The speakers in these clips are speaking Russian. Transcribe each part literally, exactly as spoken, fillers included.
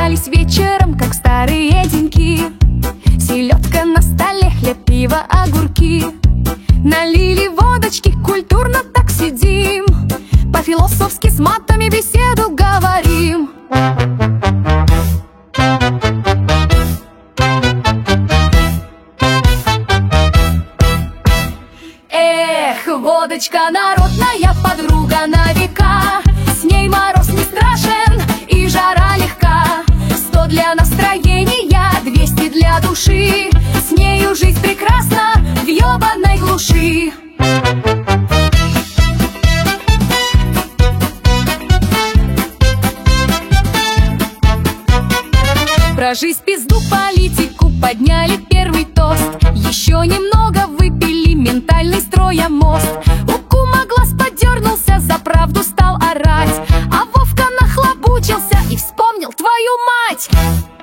Собрались вечером, как старые деньки. Селедка на столе, хлеб, пиво, огурки. Налили водочки, культурно так сидим. По-философски с матами беседу говорим. Эх, водочка народная, подруга на века. С ней мороз не страшен и жара легка. Сто для настроения, двести для души. С нею жизнь прекрасна в ёбаной глуши. Про жизнь, пизду, политику подняли первый тост. Еще немного выпили, ментальный строя мост. У кума глаз подернулся, за правду стал орать. А Вовка нахлобучился и вспомнил твою мать.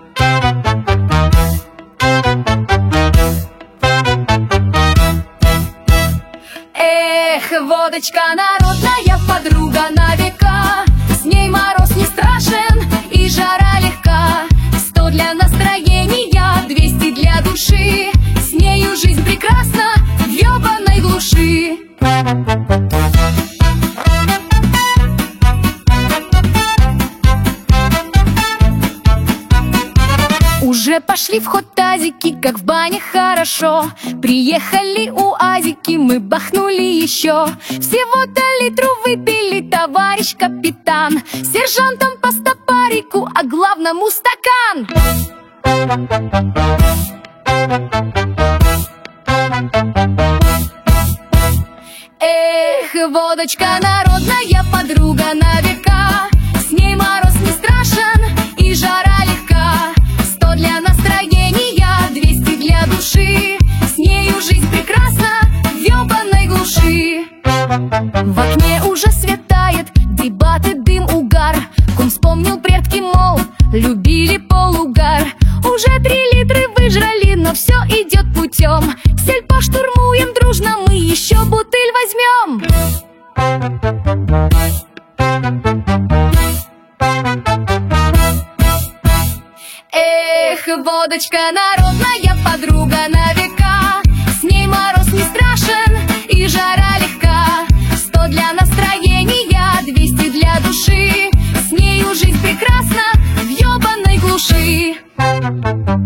Эх, водочка народная, подруга на века. С ней мороз не страшен и жара легка. Сто для настроения, двести для души. С нею жизнь прекрасна в ёбаной глуши. Уже пошли в ход тазики, как в бане хорошо. Приехали у Азики, мы бахнули еще. Всего-то литру выпили, товарищ капитан. Сержантом по стопарику, а главному стакан. Эх, водочка народная, подруга на века. С ней мороз не страшен и жара легка. Сто для настроения, двести для души. С нею жизнь прекрасна в ёбаной глуши. В окне уже светает, дебаты, дым, угар. Кум вспомнил предки, мол, любили полугар. Уже три литра выжрали, но все идет путем. Сельпо штурмуем дружно, мы еще бутыль возьмем. Эх, водочка народная, подруга на века. С ней мороз не страшен и жара легка. Сто для настроения, двести для души. С нею жизнь прекрасна в ёбаной глуши.